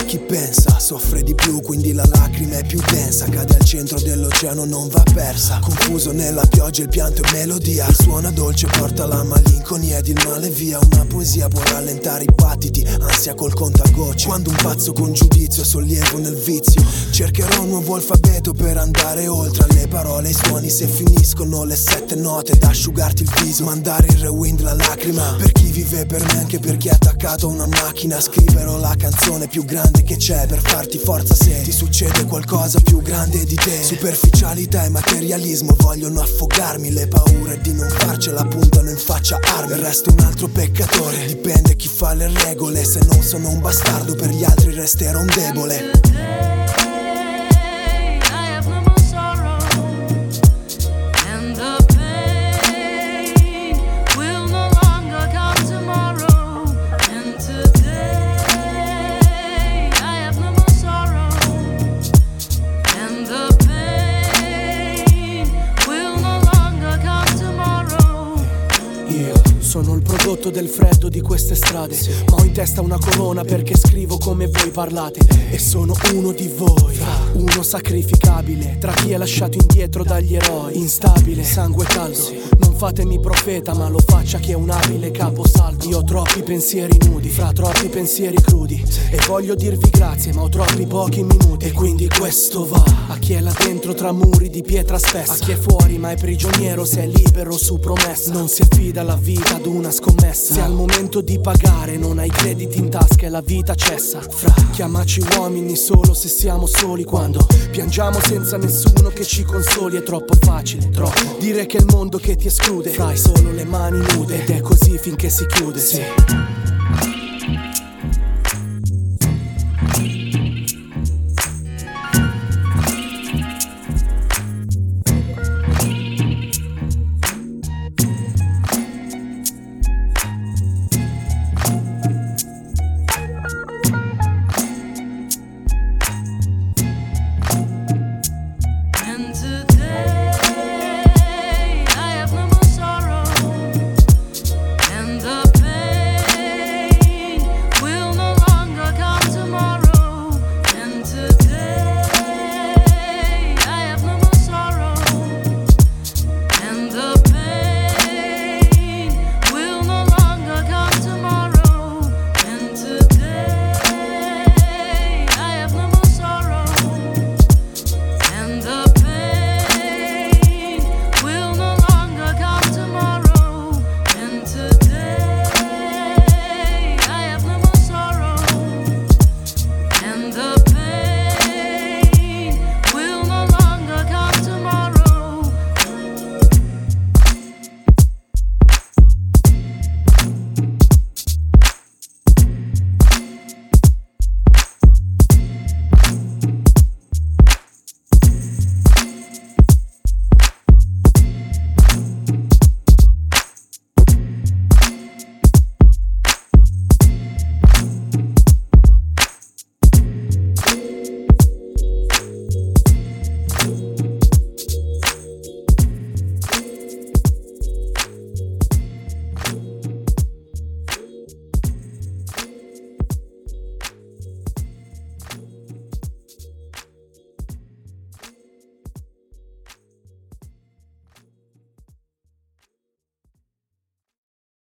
chi pensa soffre di più, quindi la lacrima è più densa. Cade al centro dell'oceano, non va persa. Confuso nella pioggia, il pianto è melodia. Il suono dolce porta la malinconia ed il male via. Una poesia può rallentare i battiti, ansia col contagocce. Quando un pazzo con giudizio è sollievo nel vizio. Cercherò un nuovo alfabeto per andare oltre alle parole e i suoni. Se finiscono le 7 note da asciugarti il viso, mandare in rewind la lacrima. Per chi vive per me, anche per chi è attaccato a una macchina. Scriverò la canzone più grande che c'è per farti forza se ti succede qualcosa più grande di te. Superficialità e materialismo vogliono affogarmi. Le paure di non farcela puntano in faccia armi. Resto un altro peccatore, dipende chi fa le regole. Se non sono un bastardo, per gli altri resterò un debole. Sono il prodotto del freddo di queste strade, ma ho in testa una corona perché scrivo come voi parlate. E sono uno di voi, uno sacrificabile tra chi è lasciato indietro dagli eroi. Instabile, sangue caldo, non fatemi profeta, ma lo faccia chi è un abile caposaldo. Io ho troppi pensieri nudi, fra troppi pensieri crudi, e voglio dirvi grazie, ma ho troppi pochi minuti. E quindi questo va a chi è là dentro tra muri di pietra spessa, a chi è fuori ma è prigioniero se è libero su promessa. Non si affida la vita ad una scommessa, se al momento di pagare non hai crediti in tasca e la vita cessa. Fra, chiamaci uomini solo se siamo soli, quando piangiamo senza nessuno che ci consoli. È troppo facile, troppo, dire che è il mondo che ti esclude. Fra, hai solo le mani nude ed è così finché si chiude. Sì.